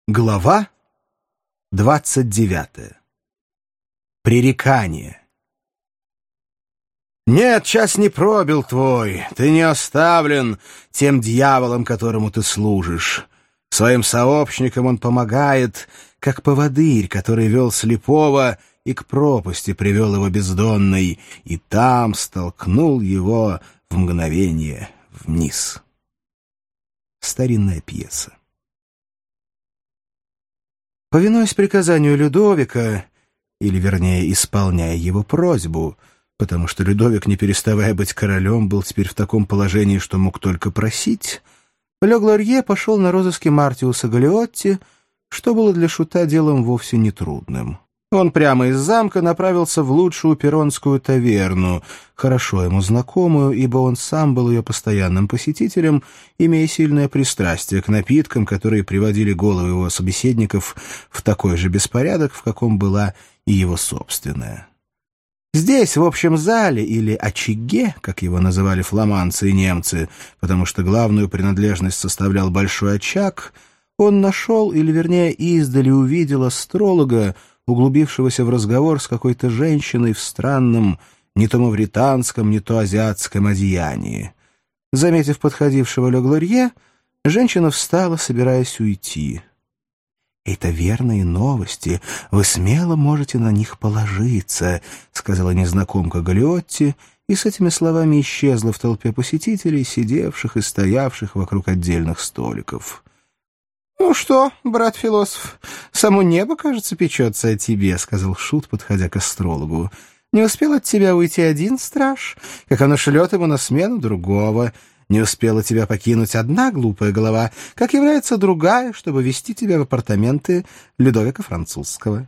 Глава 29. Пререкание. Нет, час не пробил твой, ты не оставлен тем дьяволом, которому ты служишь. Своим сообщникам он помогает, как поводырь, который вел слепого и к пропасти привел его бездонной, и там столкнул его в мгновение вниз. Старинная пьеса. Повинуясь приказанию Людовика, или, вернее, исполняя его просьбу, потому что Людовик, не переставая быть королем, был теперь в таком положении, что мог только просить, Ле Глорье пошел на розыски Мартиуса Галлиотти, что было для шута делом вовсе нетрудным. Он прямо из замка направился в лучшую перронскую таверну, хорошо ему знакомую, ибо он сам был ее постоянным посетителем, имея сильное пристрастие к напиткам, которые приводили головы его собеседников в такой же беспорядок, в каком была и его собственная. Здесь, в общем зале, или очаге, как его называли фламандцы и немцы, потому что главную принадлежность составлял большой очаг, он нашел, или, вернее, издали увидел астролога, углубившегося в разговор с какой-то женщиной в странном, не то мавританском, не то азиатском одеянии. Заметив подходившего Ле Глорье, женщина встала, собираясь уйти. «Это верные новости, вы смело можете на них положиться», — сказала незнакомка Галлиотти, и с этими словами исчезла в толпе посетителей, сидевших и стоявших вокруг отдельных столиков. «Ну что, брат-философ, само небо, кажется, печется о тебе», — сказал шут, подходя к астрологу. «Не успел от тебя уйти один страж, как оно шлет ему на смену другого. Не успела тебя покинуть одна глупая голова, как является другая, чтобы вести тебя в апартаменты Людовика Французского».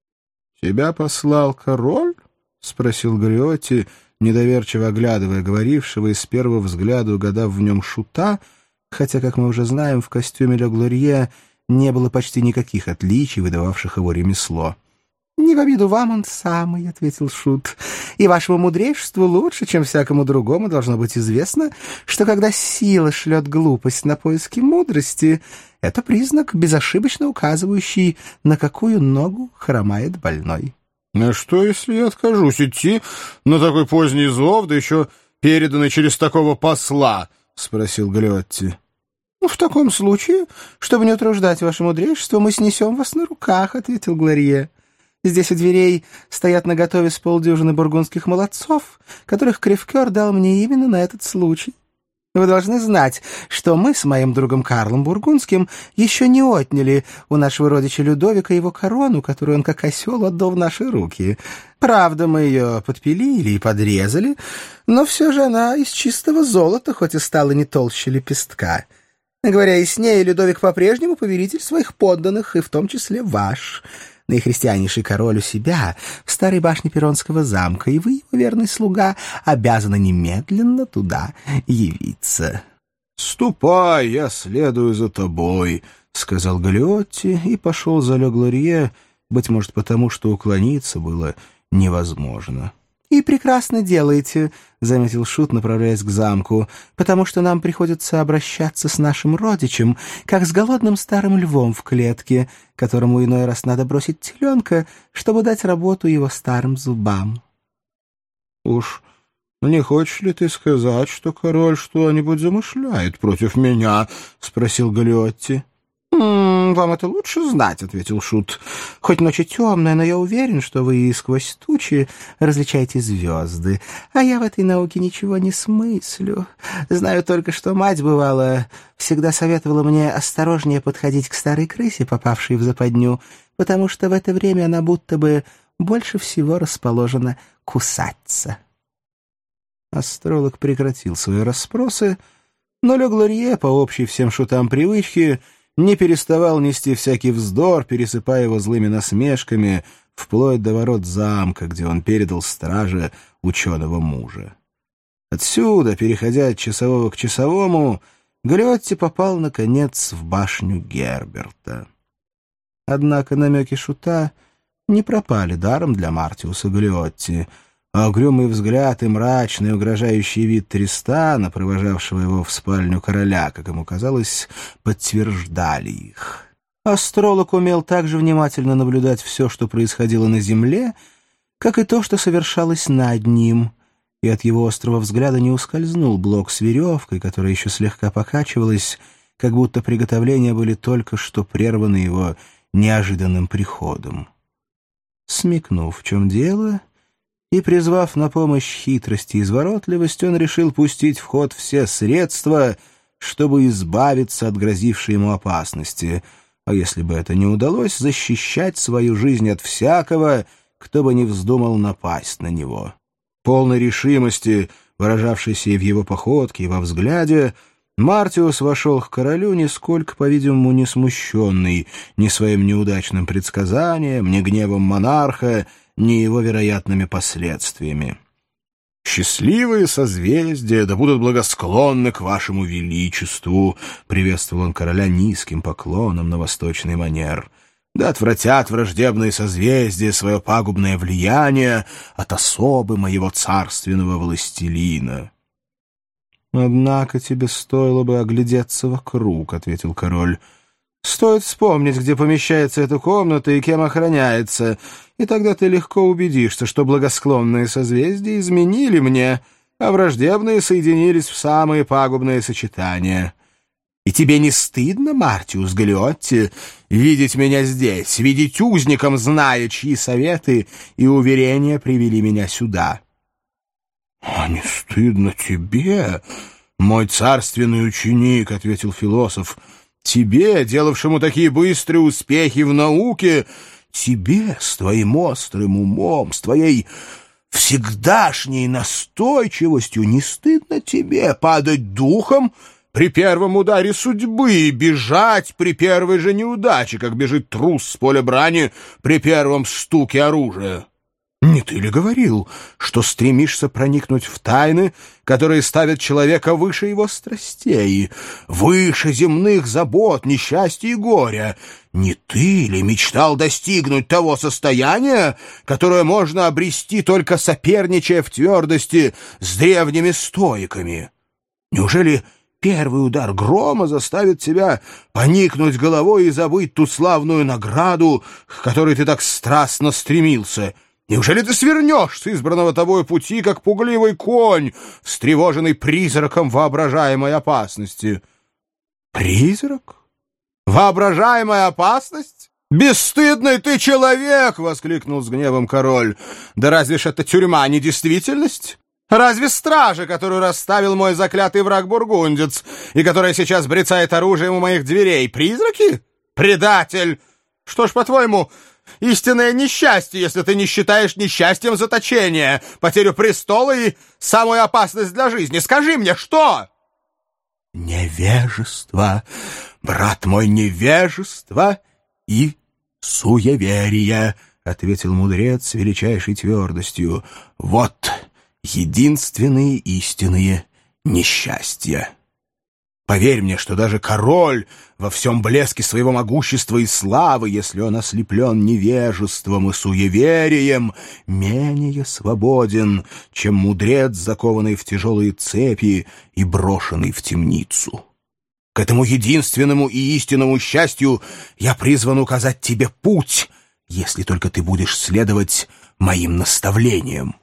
«Тебя послал король?» — спросил Галлиотти, недоверчиво оглядывая говорившего и с первого взгляда угадав в нем шута, хотя, как мы уже знаем, в костюме Ле Глорье не было почти никаких отличий, выдававших его ремесло. «Не в обиду вам он самый», — ответил шут, — «и вашему мудрейшеству лучше, чем всякому другому, должно быть известно, что когда сила шлет глупость на поиски мудрости, это признак, безошибочно указывающий, на какую ногу хромает больной». «А что, если я откажусь идти на такой поздний зов, да еще переданный через такого посла?» — спросил Галлиотти. «В таком случае, чтобы не утруждать ваше мудрейшество, мы снесем вас на руках», — ответил Глорье. «Здесь у дверей стоят наготове с полдюжины бургундских молодцов, которых Кревкер дал мне именно на этот случай. Вы должны знать, что мы с моим другом Карлом Бургундским еще не отняли у нашего родича Людовика его корону, которую он как осел отдал в наши руки. Правда, мы ее подпилили и подрезали, но все же она из чистого золота, хоть и стала не толще лепестка. Говоря яснее, Людовик по-прежнему повелитель своих подданных, и в том числе ваш. Наихристианнейший король у себя в старой башне Перронского замка, и вы, его верный слуга, обязаны немедленно туда явиться». «Ступай, я следую за тобой», — сказал Галлиотти и пошел за Ле Глорье, быть может потому, что уклониться было невозможно. «И прекрасно делаете», — заметил шут, направляясь к замку, «потому что нам приходится обращаться с нашим родичем, как с голодным старым львом в клетке, которому иной раз надо бросить теленка, чтобы дать работу его старым зубам». «Уж не хочешь ли ты сказать, что король что-нибудь замышляет против меня?» — спросил Галлиотти. «Вам это лучше знать», — ответил шут. «Хоть ночь и темная, но я уверен, что вы и сквозь тучи различаете звезды, а я в этой науке ничего не смыслю. Знаю только, что мать, бывало, всегда советовала мне осторожнее подходить к старой крысе, попавшей в западню, потому что в это время она будто бы больше всего расположена кусаться». Астролог прекратил свои расспросы, но Ле Глорье, по общей всем шутам привычке, не переставал нести всякий вздор, пересыпая его злыми насмешками, вплоть до ворот замка, где он передал страже ученого мужа. Отсюда, переходя от часового к часовому, Галлиотти попал, наконец, в башню Герберта. Однако намеки шута не пропали даром для Мартиуса Галлиотти, а угрюмый взгляд и мрачный угрожающий вид Тристана, провожавшего его в спальню короля, как ему казалось, подтверждали их. Астролог умел также внимательно наблюдать все, что происходило на земле, как и то, что совершалось над ним, и от его острого взгляда не ускользнул блок с веревкой, которая еще слегка покачивалась, как будто приготовления были только что прерваны его неожиданным приходом. Смекнув, в чем дело, и призвав на помощь хитрость и изворотливость, он решил пустить в ход все средства, чтобы избавиться от грозившей ему опасности, а если бы это не удалось, защищать свою жизнь от всякого, кто бы не вздумал напасть на него. Полной решимости, выражавшейся и в его походке, и во взгляде, Мартиус вошел к королю, нисколько, по-видимому, не смущенный ни своим неудачным предсказанием, ни гневом монарха, ни его вероятными последствиями. «Счастливые созвездия да будут благосклонны к вашему величеству», — приветствовал он короля низким поклоном на восточный манер. «Да отвратят враждебные созвездия свое пагубное влияние от особы моего царственного властелина». «Однако тебе стоило бы оглядеться вокруг», — ответил король. «Стоит вспомнить, где помещается эта комната и кем охраняется, и тогда ты легко убедишься, что благосклонные созвездия изменили мне, а враждебные соединились в самые пагубные сочетания. И тебе не стыдно, Мартиус Галлиотти, видеть меня здесь, видеть узником, зная, чьи советы и уверения привели меня сюда?» «А не стыдно тебе, мой царственный ученик», — ответил философ, — «тебе, делавшему такие быстрые успехи в науке, тебе с твоим острым умом, с твоей всегдашней настойчивостью, не стыдно тебе падать духом при первом ударе судьбы и бежать при первой же неудаче, как бежит трус с поля брани при первом стуке оружия? Не ты ли говорил, что стремишься проникнуть в тайны, которые ставят человека выше его страстей, выше земных забот, несчастья и горя? Не ты ли мечтал достигнуть того состояния, которое можно обрести, только соперничая в твердости с древними стоиками? Неужели первый удар грома заставит тебя поникнуть головой и забыть ту славную награду, к которой ты так страстно стремился? Неужели ты свернешь с избранного тобой пути, как пугливый конь, встревоженный призраком воображаемой опасности? Призрак? Воображаемая опасность? «Бесстыдный ты человек!» — воскликнул с гневом король. «Да разве ж это тюрьма не действительность? Разве стража, которую расставил мой заклятый враг бургундец, и которая сейчас брецает оружием у моих дверей, призраки? Предатель! Что ж, по-твоему, истинное несчастье, если ты не считаешь несчастьем заточения, потерю престола и самую опасность для жизни? Скажи мне, что?» «Невежество, брат мой, невежество и суеверие», — ответил мудрец с величайшей твердостью. «Вот единственные истинные несчастья. Поверь мне, что даже король во всем блеске своего могущества и славы, если он ослеплен невежеством и суеверием, менее свободен, чем мудрец, закованный в тяжелые цепи и брошенный в темницу. К этому единственному и истинному счастью я призван указать тебе путь, если только ты будешь следовать моим наставлениям».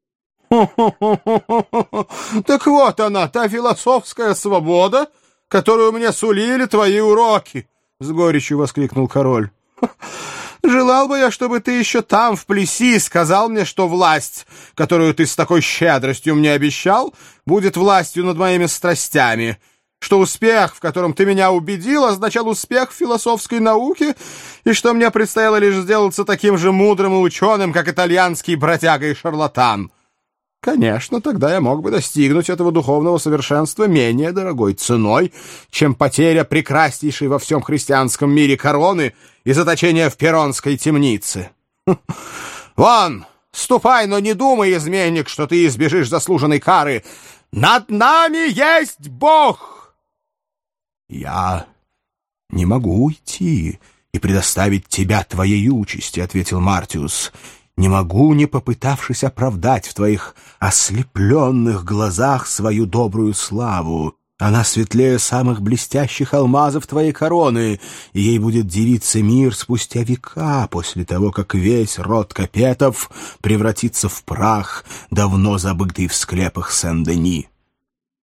«Так вот она, та философская свобода, которую мне сулили твои уроки!» — с горечью воскликнул король. «Желал бы я, чтобы ты еще там, в Плеси, сказал мне, что власть, которую ты с такой щедростью мне обещал, будет властью над моими страстями, что успех, в котором ты меня убедил, означал успех в философской науке, и что мне предстояло лишь сделаться таким же мудрым и ученым, как итальянский бродяга и шарлатан. Конечно, тогда я мог бы достигнуть этого духовного совершенства менее дорогой ценой, чем потеря прекраснейшей во всем христианском мире короны и заточение в перронской темнице. Вон, ступай, но не думай, изменник, что ты избежишь заслуженной кары. Над нами есть Бог!» «Я не могу уйти и предоставить тебя твоей участи», — ответил Мартиус. «Не могу, не попытавшись оправдать в твоих ослепленных глазах свою добрую славу. Она светлее самых блестящих алмазов твоей короны, и ей будет дивиться мир спустя века после того, как весь род Капетов превратится в прах, давно забытый в склепах Сен-Дени.